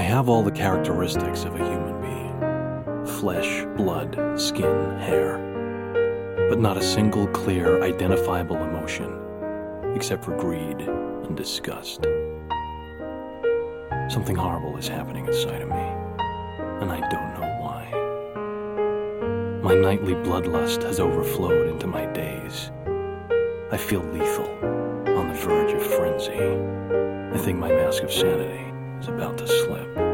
have all the characteristics of a human being. Flesh, blood, skin, hair. But not a single clear, identifiable emotion, except for greed and disgust. Something horrible is happening inside of me, and I don't know why. My nightly bloodlust has overflowed into my days. I feel lethal, on the verge of frenzy. I think my mask of sanity is about to slip.